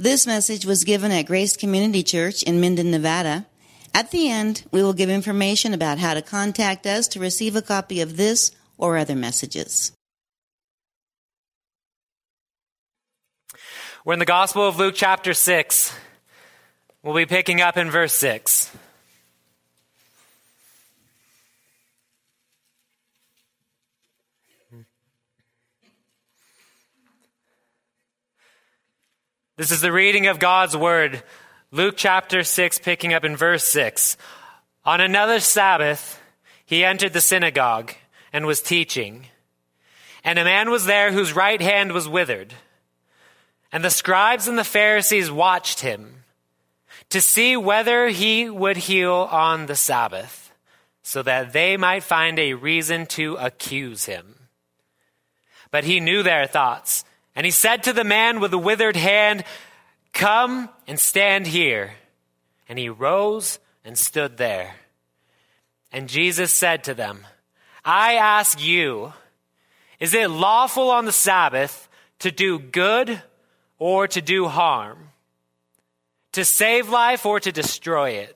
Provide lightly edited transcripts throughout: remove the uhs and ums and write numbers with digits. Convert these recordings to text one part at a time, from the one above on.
This message was given at Grace Community Church in Minden, Nevada. At the end, we will give information about how to contact us to receive a copy of this or other messages. We're in the Gospel of Luke chapter 6. We'll be picking up in verse 6. This is the reading of God's word. Luke chapter 6, picking up in verse 6. On another Sabbath, he entered the synagogue and was teaching. And a man was there whose right hand was withered. And the scribes and the Pharisees watched him to see whether he would heal on the Sabbath, so that they might find a reason to accuse him. But he knew their thoughts. And he said to the man with the withered hand, "Come and stand here." And he rose and stood there. And Jesus said to them, "I ask you, is it lawful on the Sabbath to do good or to do harm? To save life or to destroy it?"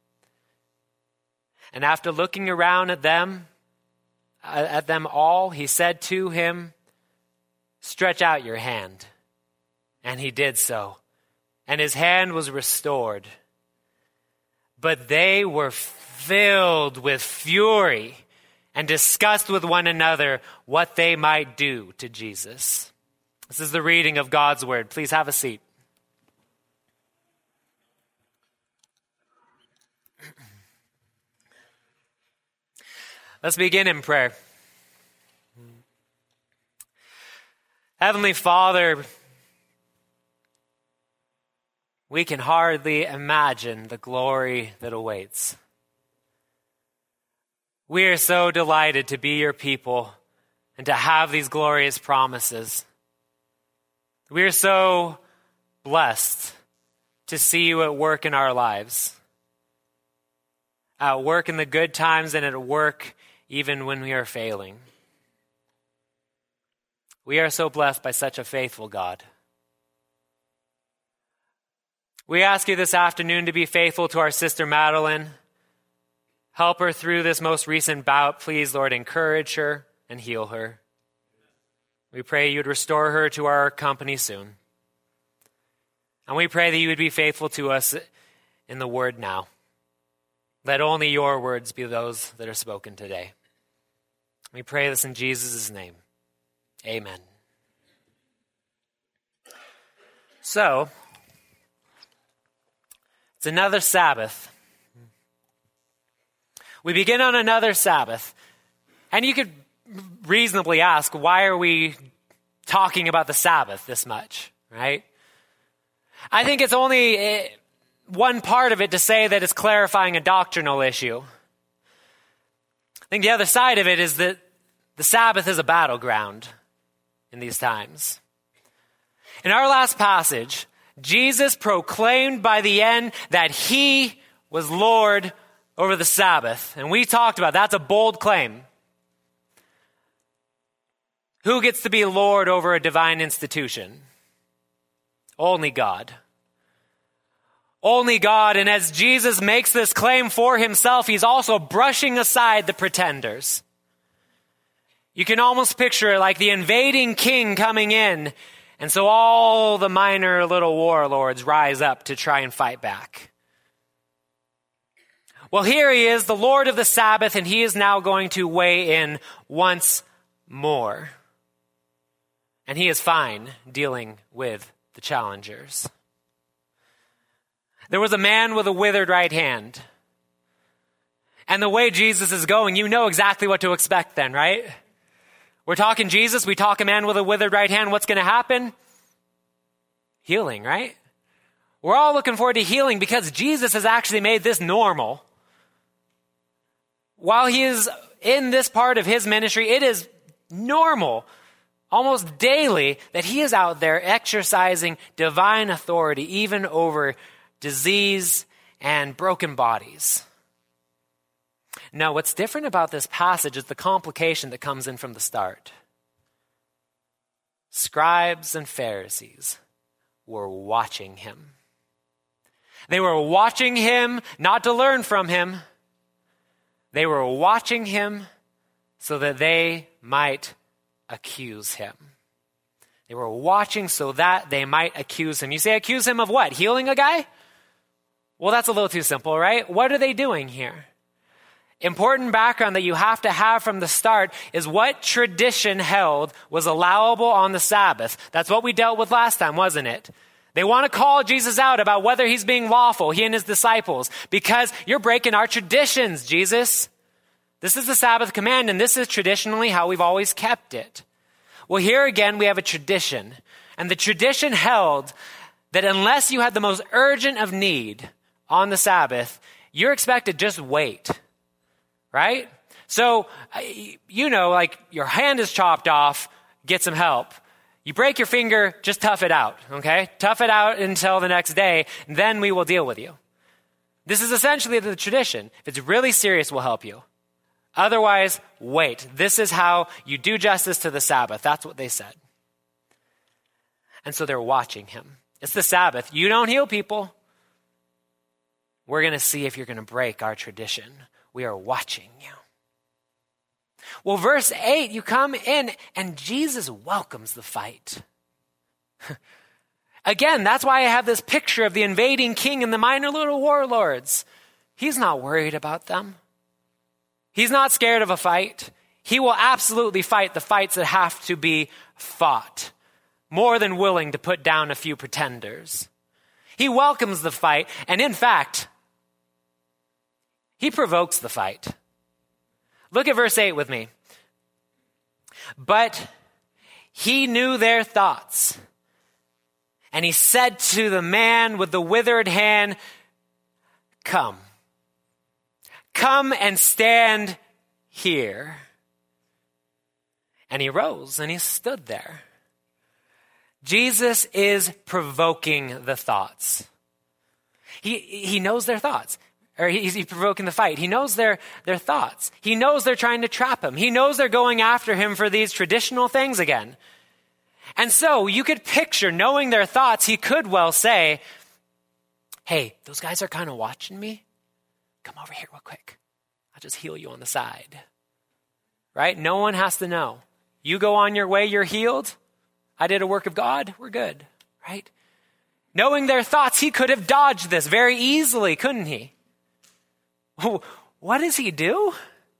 And after looking around at them all, he said to him, "Stretch out your hand." And he did so, and his hand was restored. But they were filled with fury and discussed with one another what they might do to Jesus. This is the reading of God's word. Please have a seat. Let's begin in prayer. Heavenly Father, we can hardly imagine the glory that awaits. We are so delighted to be your people and to have these glorious promises. We are so blessed to see you at work in our lives, at work in the good times and at work even when we are failing. We are so blessed by such a faithful God. We ask you this afternoon to be faithful to our sister Madeline. Help her through this most recent bout. Please, Lord, encourage her and heal her. We pray you would restore her to our company soon. And we pray that you would be faithful to us in the word now. Let only your words be those that are spoken today. We pray this in Jesus' name. Amen. So, it's another Sabbath. We begin on another Sabbath. And you could reasonably ask, why are we talking about the Sabbath this much, right? I think it's only one part of it to say that it's clarifying a doctrinal issue. I think the other side of it is that the Sabbath is a battleground in these times. In our last passage, Jesus proclaimed by the end that he was Lord over the Sabbath. And we talked about that's a bold claim. Who gets to be Lord over a divine institution? Only God. Only God. And as Jesus makes this claim for himself, he's also brushing aside the pretenders. You can almost picture it like the invading king coming in, and so all the minor little warlords rise up to try and fight back. Well, here he is, the Lord of the Sabbath, and he is now going to weigh in once more. And he is fine dealing with the challengers. There was a man with a withered right hand. And the way Jesus is going, you know exactly what to expect then, right? We're talking Jesus, we talk a man with a withered right hand. What's going to happen? Healing, right? We're all looking forward to healing because Jesus has actually made this normal. While he is in this part of his ministry, it is normal, almost daily, that he is out there exercising divine authority, even over disease and broken bodies. Now, what's different about this passage is the complication that comes in from the start. Scribes and Pharisees were watching him. They were watching him not to learn from him. They were watching him so that they might accuse him. They were watching so that they might accuse him. You say accuse him of what? Healing a guy? Well, that's a little too simple, right? What are they doing here? Important background that you have to have from the start is what tradition held was allowable on the Sabbath. That's what we dealt with last time, wasn't it? They want to call Jesus out about whether he's being lawful, he and his disciples, because you're breaking our traditions, Jesus. This is the Sabbath command, and this is traditionally how we've always kept it. Well, here again, we have a tradition, and the tradition held that unless you had the most urgent of need on the Sabbath, you're expected to just wait, right? So, like your hand is chopped off, get some help. You break your finger, just tough it out, okay? Tough it out until the next day, and then we will deal with you. This is essentially the tradition. If it's really serious, we'll help you. Otherwise, wait. This is how you do justice to the Sabbath. That's what they said. And so they're watching him. It's the Sabbath. You don't heal people. We're going to see if you're going to break our tradition. We are watching you. Well, verse 8, you come in and Jesus welcomes the fight. Again, that's why I have this picture of the invading king and the minor little warlords. He's not worried about them. He's not scared of a fight. He will absolutely fight the fights that have to be fought, more than willing to put down a few pretenders. He welcomes the fight, and in fact, he provokes the fight. Look at verse 8 with me. But he knew their thoughts. And he said to the man with the withered hand, come and stand here. And he rose and he stood there. Jesus is provoking the thoughts. He knows their thoughts. Or he's provoking the fight. He knows their thoughts. He knows they're trying to trap him. He knows they're going after him for these traditional things again. And so you could picture, knowing their thoughts, he could well say, hey, those guys are kind of watching me. Come over here real quick. I'll just heal you on the side. Right? No one has to know. You go on your way, you're healed. I did a work of God. We're good. Right? Knowing their thoughts, he could have dodged this very easily, couldn't he? What does he do?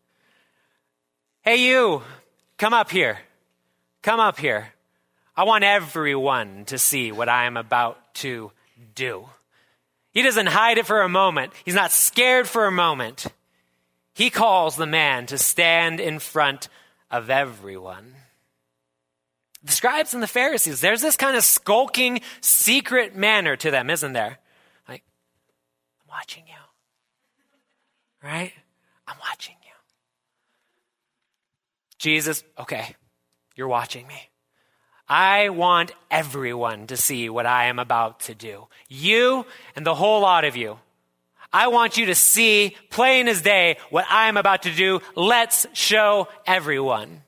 Hey, you, come up here. Come up here. I want everyone to see what I am about to do. He doesn't hide it for a moment. He's not scared for a moment. He calls the man to stand in front of everyone. The scribes and the Pharisees, there's this kind of skulking, secret manner to them, isn't there? Like, I'm watching you. Right? I'm watching you. Jesus, okay, you're watching me. I want everyone to see what I am about to do. You and the whole lot of you. I want you to see, plain as day, what I am about to do. Let's show everyone.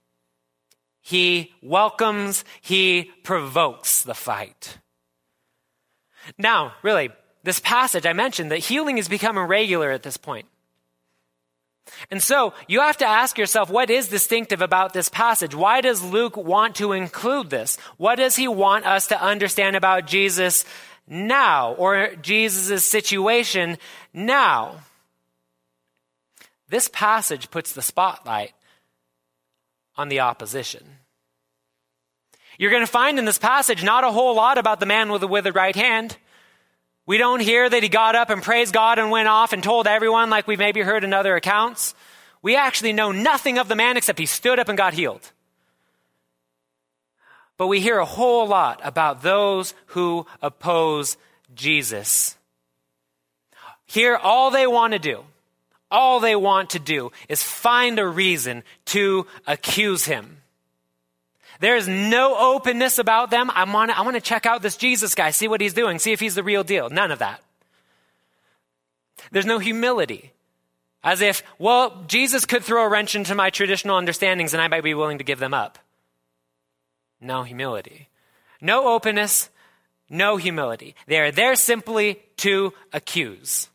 He welcomes, he provokes the fight. Now, really, this passage, I mentioned that healing is becoming regular at this point. And so you have to ask yourself, what is distinctive about this passage? Why does Luke want to include this? What does he want us to understand about Jesus now, or Jesus' situation now? This passage puts the spotlight on the opposition. You're going to find in this passage not a whole lot about the man with the withered right hand. We don't hear that he got up and praised God and went off and told everyone like we've maybe heard in other accounts. We actually know nothing of the man except he stood up and got healed. But we hear a whole lot about those who oppose Jesus. Here, all they want to do is find a reason to accuse him. There's no openness about them. I want to check out this Jesus guy, see what he's doing, see if he's the real deal. None of that. There's no humility. As if, well, Jesus could throw a wrench into my traditional understandings and I might be willing to give them up. No humility. No openness. no humility. They are there simply to accuse.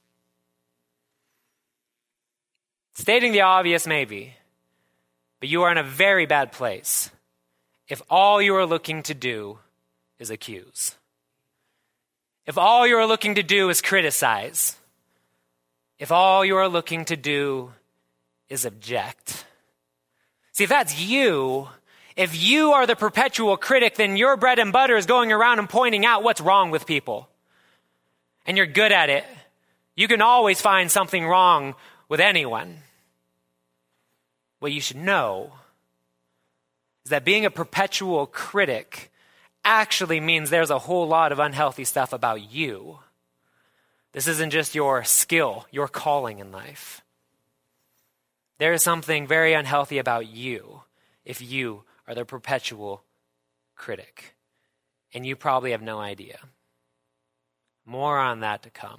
Stating the obvious, maybe, but you are in a very bad place if all you are looking to do is accuse. If all you are looking to do is criticize. If all you are looking to do is object. See, if that's you, if you are the perpetual critic, then your bread and butter is going around and pointing out what's wrong with people. And you're good at it. You can always find something wrong with anyone. What you should know is that being a perpetual critic actually means there's a whole lot of unhealthy stuff about you. This isn't just your skill, your calling in life. There is something very unhealthy about you if you are the perpetual critic. And you probably have no idea. More on that to come.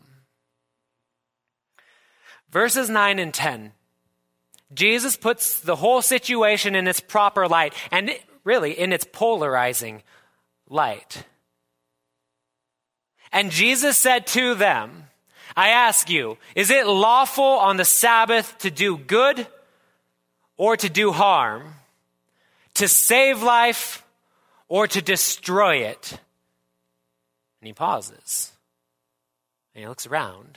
Verses 9 and 10. Jesus puts the whole situation in its proper light, and really in its polarizing light. And Jesus said to them, I ask you, is it lawful on the Sabbath to do good or to do harm, to save life or to destroy it? And he pauses, and he looks around.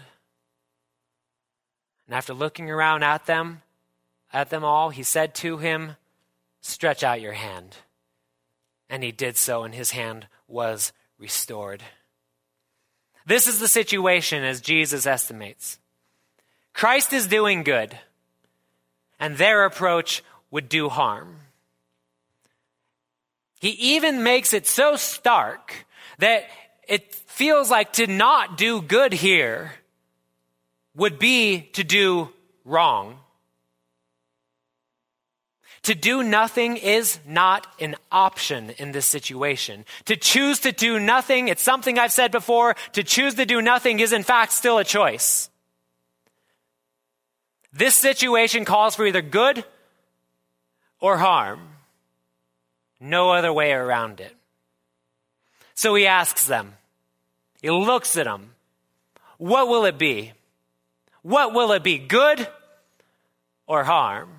And after looking around at them all, he said to him, stretch out your hand. And he did so, and his hand was restored. This is the situation as Jesus estimates. Christ is doing good, and their approach would do harm. He even makes it so stark that it feels like to not do good here would be to do wrong. To do nothing is not an option in this situation. To choose to do nothing, it's something I've said before, to choose to do nothing is in fact still a choice. This situation calls for either good or harm. No other way around it. So he asks them, he looks at them, what will it be? What will it be, good or harm?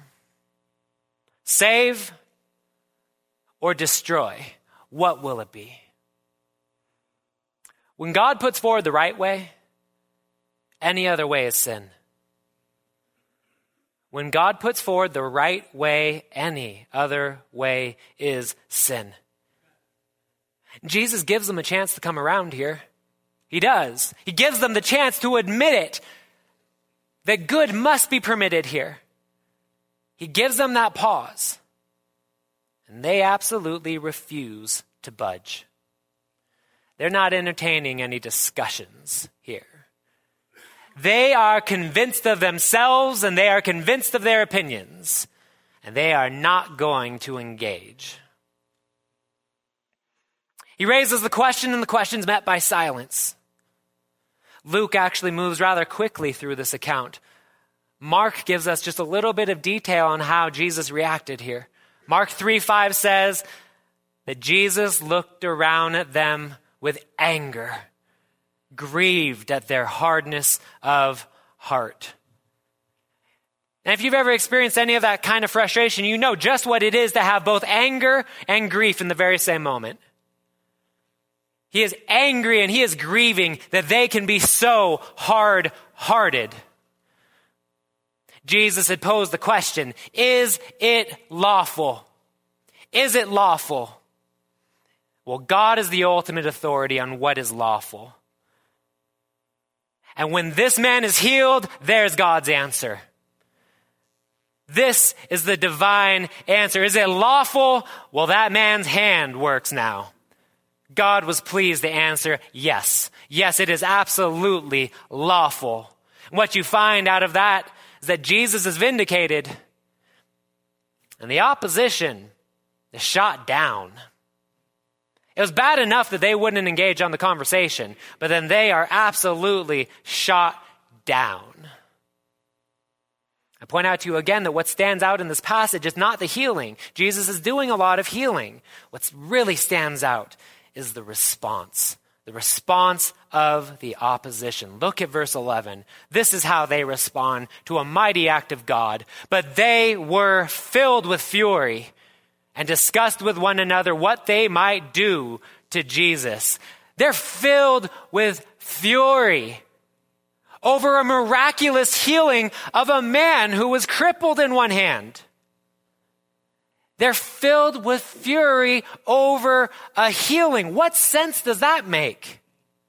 Save or destroy? What will it be? When God puts forward the right way, any other way is sin. When God puts forward the right way, any other way is sin. Jesus gives them a chance to come around here. He does. He gives them the chance to admit it, that good must be permitted here. He gives them that pause, and they absolutely refuse to budge. They're not entertaining any discussions here. They are convinced of themselves, and they are convinced of their opinions, and they are not going to engage. He raises the question, and the question's met by silence. Luke actually moves rather quickly through this account. Mark gives us just a little bit of detail on how Jesus reacted here. Mark 3:5 says that Jesus looked around at them with anger, grieved at their hardness of heart. And if you've ever experienced any of that kind of frustration, you know just what it is to have both anger and grief in the very same moment. He is angry and he is grieving that they can be so hard-hearted. Jesus had posed the question, is it lawful? Is it lawful? Well, God is the ultimate authority on what is lawful. And when this man is healed, there's God's answer. This is the divine answer. Is it lawful? Well, that man's hand works now. God was pleased to answer, yes. Yes, it is absolutely lawful. And what you find out of that is that Jesus is vindicated, and the opposition is shot down. It was bad enough that they wouldn't engage on the conversation, but then they are absolutely shot down. I point out to you again that what stands out in this passage is not the healing. Jesus is doing a lot of healing. What really stands out is the response The response of the opposition. Look at verse 11. This is how they respond to a mighty act of God. But they were filled with fury and discussed with one another what they might do to Jesus. They're filled with fury over a miraculous healing of a man who was crippled in one hand. They're filled with fury over a healing. What sense does that make?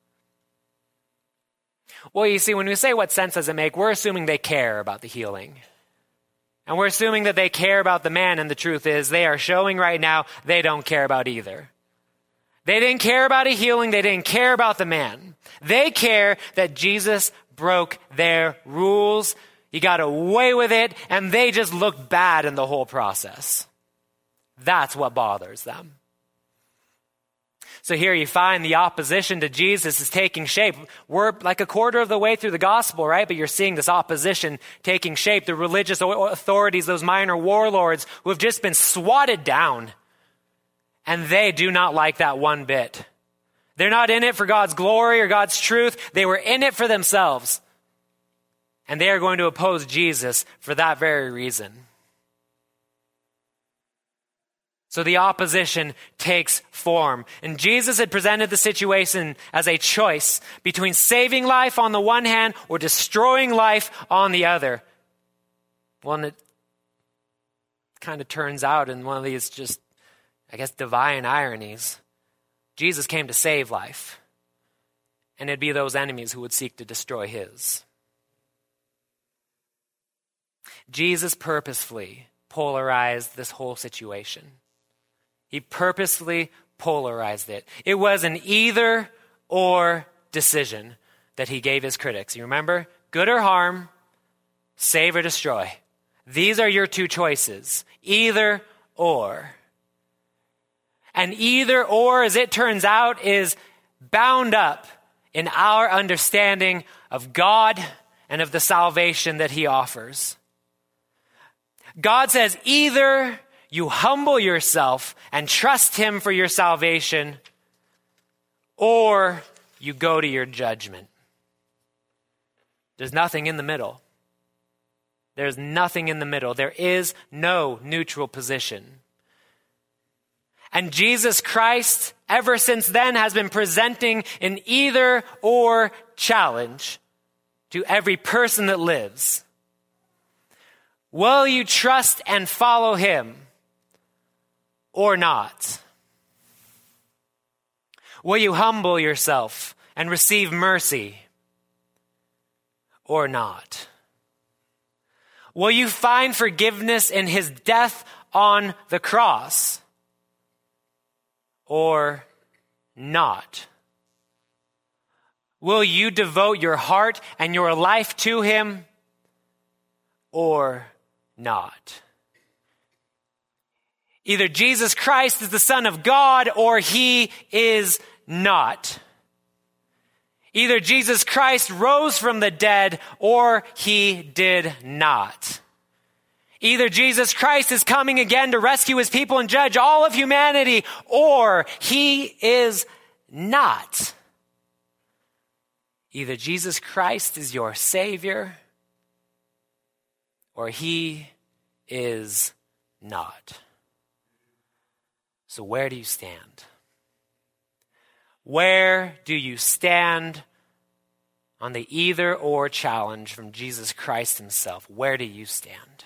Well, you see, when we say what sense does it make, we're assuming they care about the healing. And we're assuming that they care about the man, and the truth is they are showing right now they don't care about either. They didn't care about a healing. They didn't care about the man. They care that Jesus broke their rules. He got away with it, and they just looked bad in the whole process. That's what bothers them. So here you find the opposition to Jesus is taking shape. We're like a quarter of the way through the gospel, right? But you're seeing this opposition taking shape. The religious authorities, those minor warlords who have just been swatted down. And they do not like that one bit. They're not in it for God's glory or God's truth. They were in it for themselves. And they are going to oppose Jesus for that very reason. So the opposition takes form. And Jesus had presented the situation as a choice between saving life on the one hand or destroying life on the other. Well, and it kind of turns out in one of these just, I guess, divine ironies. Jesus came to save life. And it'd be those enemies who would seek to destroy his. Jesus purposefully polarized this whole situation. He purposely polarized it. It was an either or decision that he gave his critics. You remember? Good or harm, save or destroy. These are your two choices. Either or. And either or, as it turns out, is bound up in our understanding of God and of the salvation that he offers. God says either you humble yourself and trust him for your salvation, or you go to your judgment. There's nothing in the middle. There's nothing in the middle. There is no neutral position. And Jesus Christ, ever since then, has been presenting an either or challenge to every person that lives. Will you trust and follow him? Or not? Will you humble yourself and receive mercy? Or not? Will you find forgiveness in his death on the cross? Or not? Will you devote your heart and your life to him? Or not? Either Jesus Christ is the Son of God or he is not. Either Jesus Christ rose from the dead or he did not. Either Jesus Christ is coming again to rescue his people and judge all of humanity, or he is not. Either Jesus Christ is your Savior or he is not. So where do you stand? Where do you stand on the either or challenge from Jesus Christ himself? Where do you stand?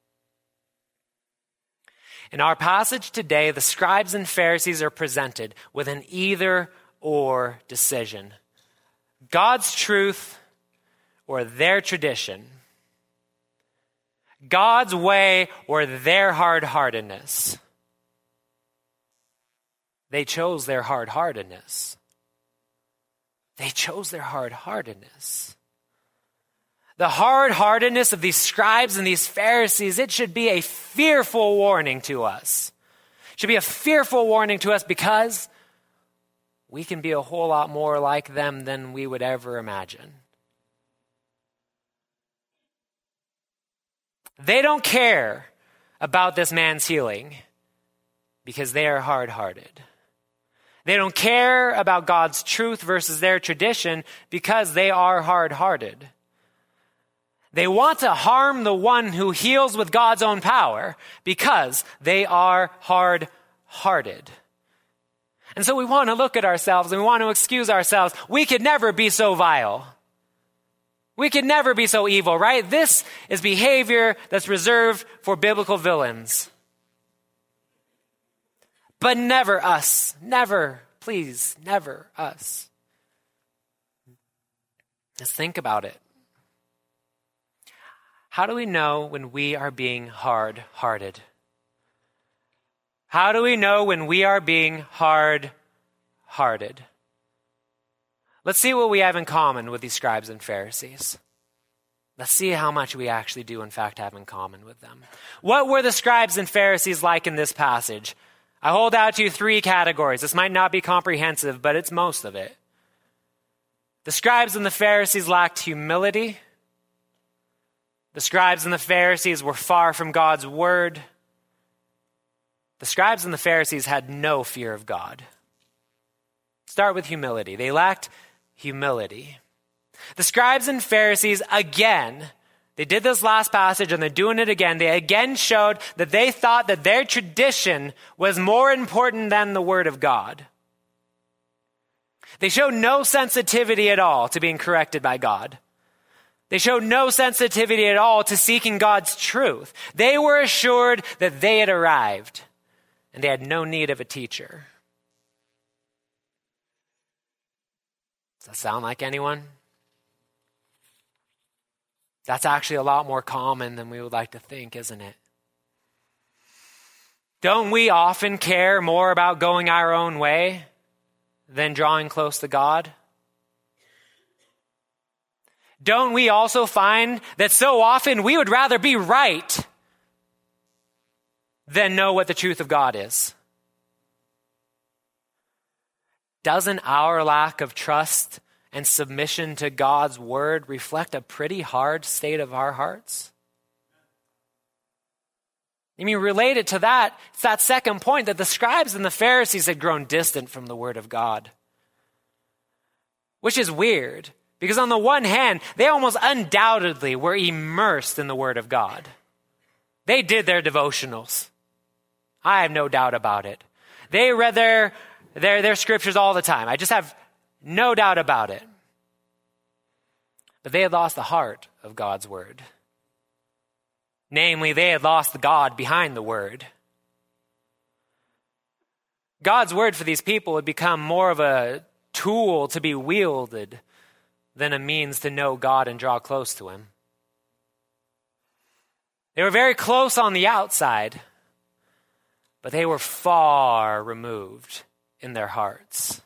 In our passage today, the scribes and Pharisees are presented with an either or decision. God's truth or their tradition. God's way or their hard-heartedness. They chose their hard-heartedness. They chose their hard-heartedness. The hard-heartedness of these scribes and these Pharisees, it should be a fearful warning to us. It should be a fearful warning to us because we can be a whole lot more like them than we would ever imagine. They don't care about this man's healing because they are hard-hearted. They don't care about God's truth versus their tradition because they are hard-hearted. They want to harm the one who heals with God's own power because they are hard-hearted. And so we want to look at ourselves and we want to excuse ourselves. We could never be so vile. We could never be so evil, right? This is behavior that's reserved for biblical villains. But never us. Never, please, never us. Just think about it. How do we know when we are being hard-hearted? How do we know when we are being hard-hearted? Let's see what we have in common with these scribes and Pharisees. Let's see how much we actually do, in fact, have in common with them. What were the scribes and Pharisees like in this passage? I hold out to you 3 categories. This might not be comprehensive, but it's most of it. The scribes and the Pharisees lacked humility. The scribes and the Pharisees were far from God's word. The scribes and the Pharisees had no fear of God. Start with humility. They lacked humility. The scribes and Pharisees, again, they did this last passage and they're doing it again. They again showed that they thought that their tradition was more important than the word of God. They showed no sensitivity at all to being corrected by God. They showed no sensitivity at all to seeking God's truth. They were assured that they had arrived and they had no need of a teacher. Does that sound like anyone? That's actually a lot more common than we would like to think, isn't it? Don't we often care more about going our own way than drawing close to God? Don't we also find that so often we would rather be right than know what the truth of God is? Doesn't our lack of trust and submission to God's word reflect a pretty hard state of our hearts? I mean, related to that, it's that second point that the scribes and the Pharisees had grown distant from the word of God. Which is weird, because on the one hand, they almost undoubtedly were immersed in the word of God. They did their devotionals. I have no doubt about it. They read their scriptures all the time. I just have no doubt about it. But they had lost the heart of God's word. Namely, they had lost the God behind the word. God's word for these people had become more of a tool to be wielded than a means to know God and draw close to him. They were very close on the outside, but they were far removed in their hearts.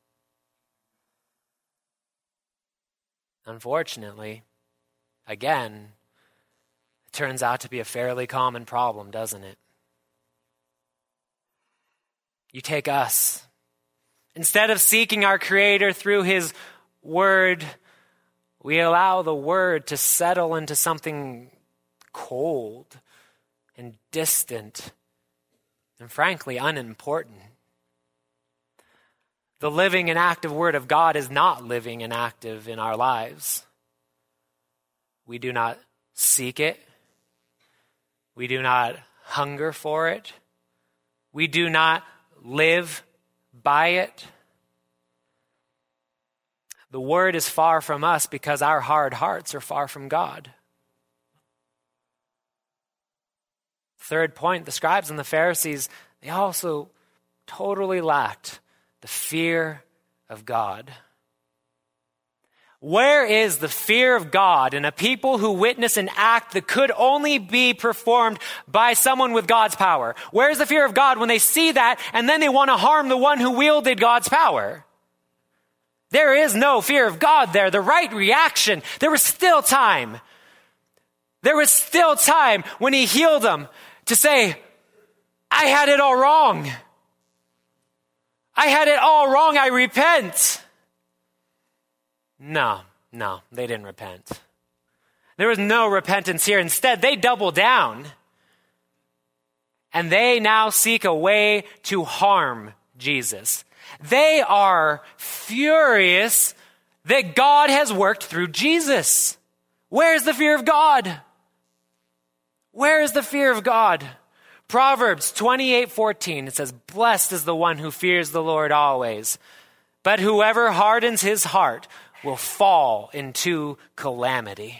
Unfortunately, again, it turns out to be a fairly common problem, doesn't it? You take us. Instead of seeking our Creator through his word, we allow the word to settle into something cold and distant and frankly unimportant. The living and active word of God is not living and active in our lives. We do not seek it. We do not hunger for it. We do not live by it. The word is far from us because our hard hearts are far from God. Third point, the scribes and the Pharisees, they also totally lacked the fear of God. Where is the fear of God in a people who witness an act that could only be performed by someone with God's power? Where is the fear of God when they see that and then they want to harm the one who wielded God's power? There is no fear of God there. The right reaction, there was still time. There was still time when he healed them to say, I had it all wrong. I had it all wrong. I repent. No, they didn't repent. There was no repentance here. Instead, they double down. And they now seek a way to harm Jesus. They are furious that God has worked through Jesus. Where's the fear of God? Where is the fear of God? Proverbs 28:14, it says, "Blessed is the one who fears the Lord always, but whoever hardens his heart will fall into calamity."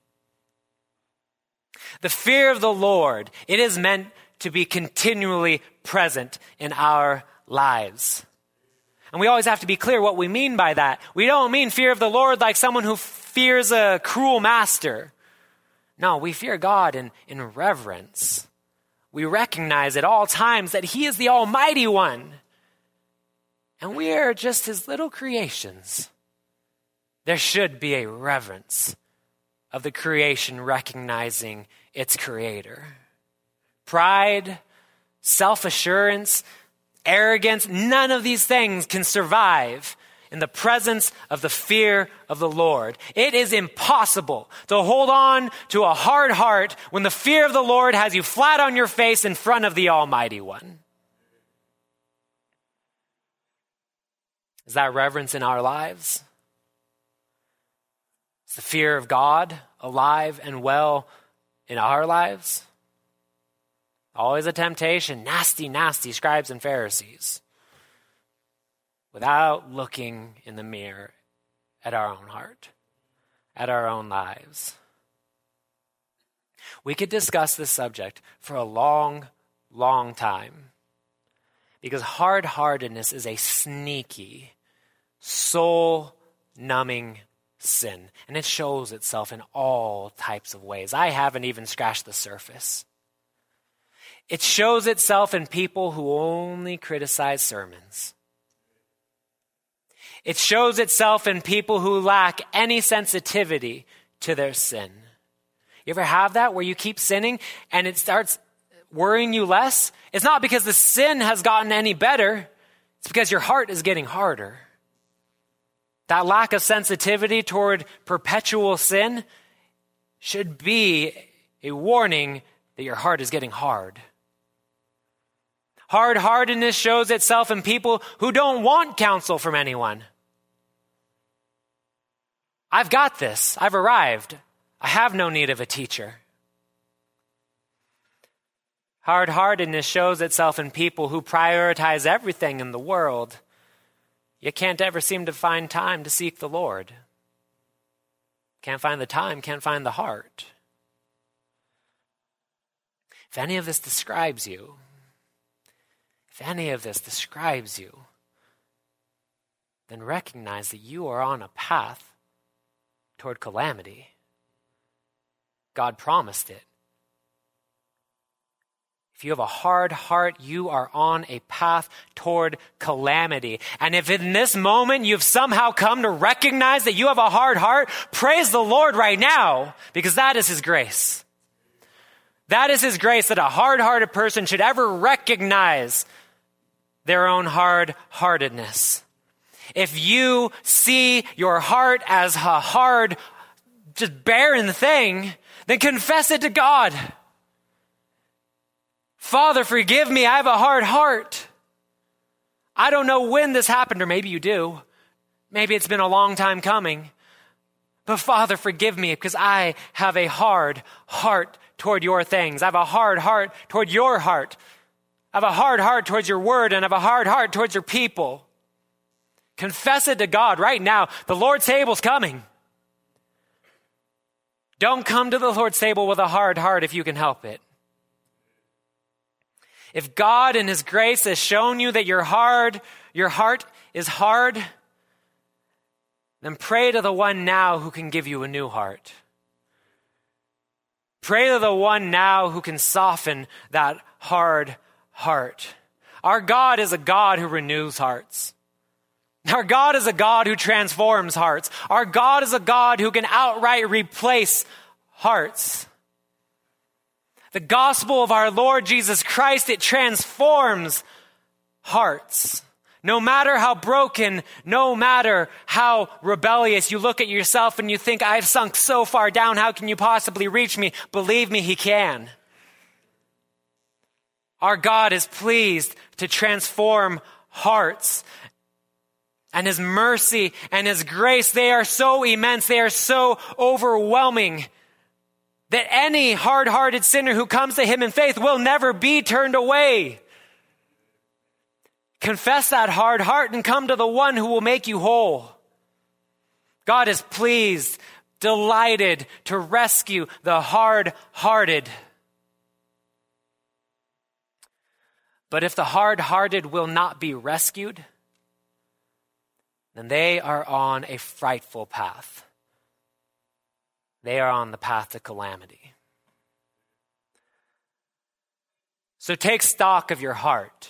The fear of the Lord, it is meant to be continually present in our lives. And we always have to be clear what we mean by that. We don't mean fear of the Lord like someone who fears a cruel master. No, we fear God in reverence. We recognize at all times that he is the Almighty One. And we are just his little creations. There should be a reverence of the creation recognizing its creator. Pride, self-assurance, arrogance, none of these things can survive in the presence of the fear of the Lord. It is impossible to hold on to a hard heart when the fear of the Lord has you flat on your face in front of the Almighty One. Is that reverence in our lives? Is the fear of God alive and well in our lives? Always a temptation, nasty, nasty scribes and Pharisees, without looking in the mirror at our own heart, at our own lives. We could discuss this subject for a long, long time, because hard-heartedness is a sneaky, soul-numbing sin, and it shows itself in all types of ways. I haven't even scratched the surface. It shows itself in people who only criticize sermons. It shows itself in people who lack any sensitivity to their sin. You ever have that where you keep sinning and it starts worrying you less? It's not because the sin has gotten any better. It's because your heart is getting harder. That lack of sensitivity toward perpetual sin should be a warning that your heart is getting hard. Hard-heartedness shows itself in people who don't want counsel from anyone. I've got this. I've arrived. I have no need of a teacher. Hard-heartedness shows itself in people who prioritize everything in the world. You can't ever seem to find time to seek the Lord. Can't find the time, can't find the heart. If any of this describes you, then recognize that you are on a path toward calamity. God promised it. If you have a hard heart, you are on a path toward calamity. And if in this moment you've somehow come to recognize that you have a hard heart, praise the Lord right now, because that is his grace. That is his grace, that a hard-hearted person should ever recognize their own hard-heartedness. If you see your heart as a hard, just barren thing, then confess it to God. Father, forgive me, I have a hard heart. I don't know when this happened, or maybe you do. Maybe it's been a long time coming. But Father, forgive me because I have a hard heart toward your things. I have a hard heart toward your heart. I have a hard heart towards your word, and I have a hard heart towards your people. Confess it to God right now. The Lord's table's coming. Don't come to the Lord's table with a hard heart if you can help it. If God in his grace has shown you that your heart is hard, then pray to the one now who can give you a new heart. Pray to the one now who can soften that hard heart. Our God is a God who renews hearts. Our God is a God who transforms hearts. Our God is a God who can outright replace hearts. The gospel of our Lord Jesus Christ, it transforms hearts. No matter how broken, no matter how rebellious, you look at yourself and you think, I've sunk so far down, how can you possibly reach me? Believe me, he can. Our God is pleased to transform hearts. and his mercy and his grace, they are so immense, they are so overwhelming that any hard-hearted sinner who comes to him in faith will never be turned away. Confess that hard heart and come to the one who will make you whole. God is pleased, delighted to rescue the hard-hearted. But if the hard-hearted will not be rescued, then they are on a frightful path. They are on the path to calamity. So take stock of your heart.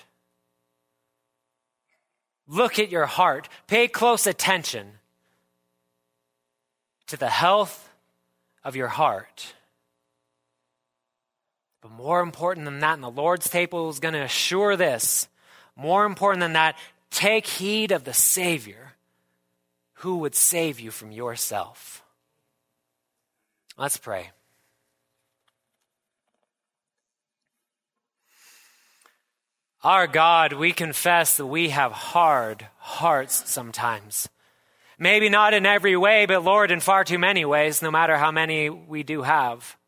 Look at your heart. Pay close attention to the health of your heart. But more important than that, and the Lord's table is going to assure this, more important than that, take heed of the Savior who would save you from yourself. Let's pray. Our God, we confess that we have hard hearts sometimes. Maybe not in every way, but Lord, in far too many ways, no matter how many we do have.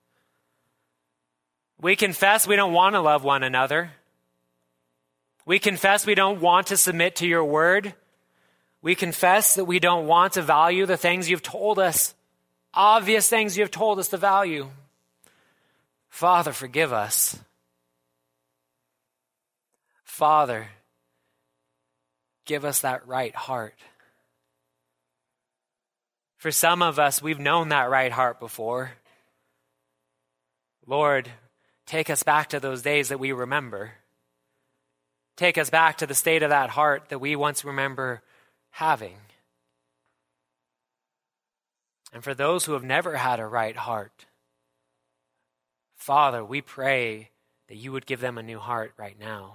We confess we don't want to love one another. We confess we don't want to submit to your word. We confess that we don't want to value the things you've told us, obvious things you've told us to value. Father, forgive us. Father, give us that right heart. For some of us, we've known that right heart before. Lord, take us back to those days that we remember. Take us back to the state of that heart that we once remember having. And for those who have never had a right heart, Father, we pray that you would give them a new heart right now.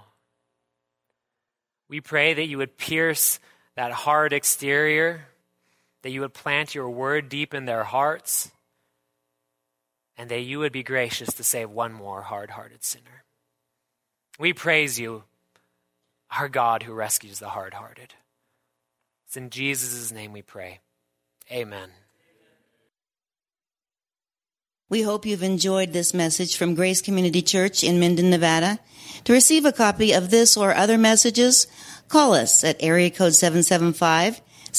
We pray that you would pierce that hard exterior, that you would plant your word deep in their hearts, and that you would be gracious to save one more hard-hearted sinner. We praise you, our God who rescues the hard-hearted. It's in Jesus' name we pray. Amen. We hope you've enjoyed this message from Grace Community Church in Minden, Nevada. To receive a copy of this or other messages, call us at area code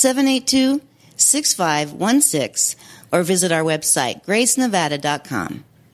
775-782-6516 or visit our website, gracenevada.com.